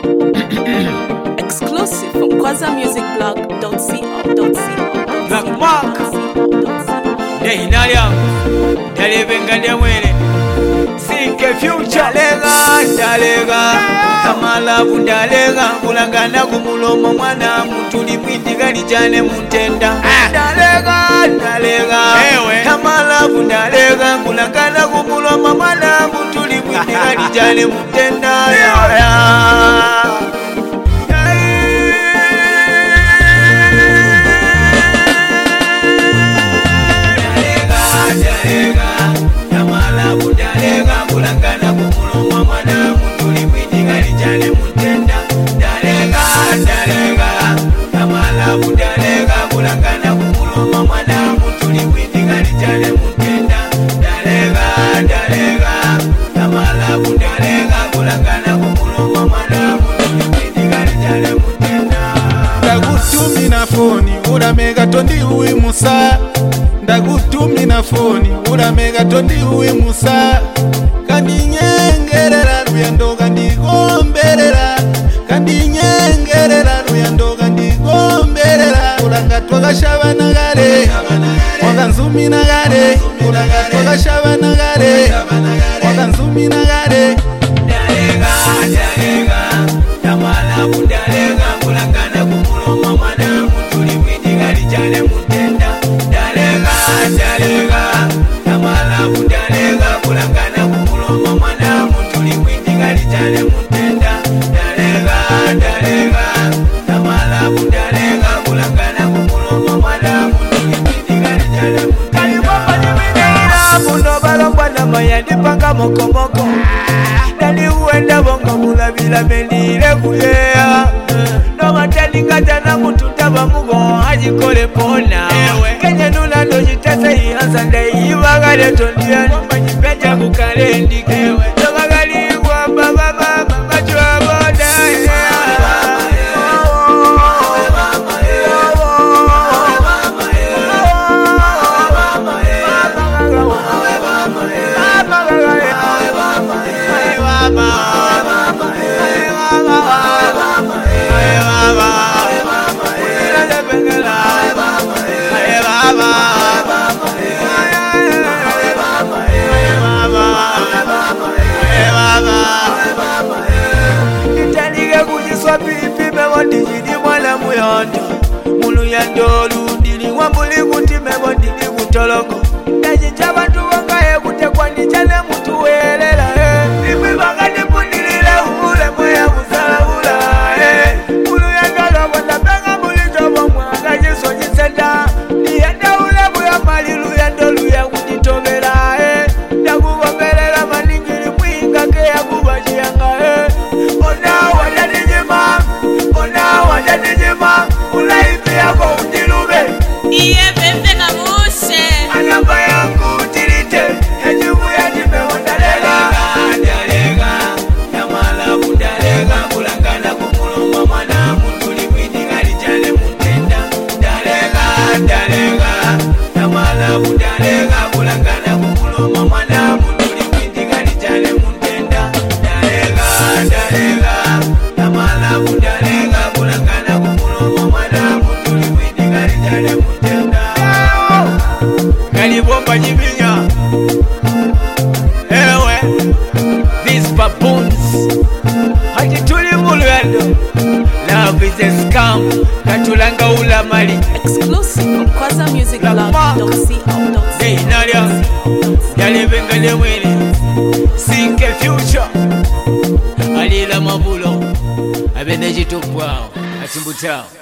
Exclusive from kwazamusicblog.co.co. Black Mark Nehinalia Dalevenga Demwele Sike Future Dalega Kamala Bundalega Kulangana kumulomo mwana mutuli mwindi gali jane mutenda Dalega Kamala Bundalega Kulangana kumulomo mwana mutuli mwindi gali jane mutenda Ndagutumina foni uramega tondi uwi musa. Ndagutumina foni uramega tondi uwi musa. Kandi nyengerera ruyando kandi gomberera. Kandi nyengerera ruyando kandi gomberera. Uranga twagashabana gare wakanzumina gare. Uranga twagashabana gare wakanzumina gare. Tamala bundalega kulangana kumuloma mwana mutuli mwindi gali jane mutenda dalega tamala bundalega kulangana kumuloma mwana mutuli mwindi gali jane mutenda dalega tamala bundalega kulangana kumuloma mwana mutuli mwindi gali jane mutenda muno balongwa na mayandi panga mokomoko Dani uenda bongo mulabila menile kuyea No matalinga jana mututaba mugo hajikole pona Kenye nula dojitasa ihansa ndai Ibagale tondia Nomba jipeja kukale ndikewe Tobagali kwa baba mama chua boda Pipi mewandijidi mwala muyondo Mulu yando lundili wambuli kuti mewandili kutoloko Najinja bantu wangaye kutekwa nichane mutu welela Ipi banga nipundilile ule mwaya musala ula Mulu yando lwanda penga mulitobo mwanga jiso jisenda Niyende ule muya malilu yando luya kujitobela Nakuwambelela maningili mwinga kea kubajiyanga Ona wajanijima ulaifi yako ujilube Iye pepe kamushe Anamba yangu utilite Hejimu ya jime wandalega Yamala bundalega Kulangana kumuloma mwana mutuli mwindi gali jane mutenda Dalega Yamala bundalega Kulangana kumuloma mwana mutuli mwindi gali jane mutenda Dalega Yamala bundalega Kulangana kumuloma mwana mutuli mwindi gali jane mutenda Gali bomba jibinya Ewe These baboons Hajituli mulwendo Love is a scam Katulanga ula mali Exclusive from kwazamusicblog.co.co. Nehinalia Dalevenga Demwele Sike Future Alila mabulo Abeneji tupwao Atimbutao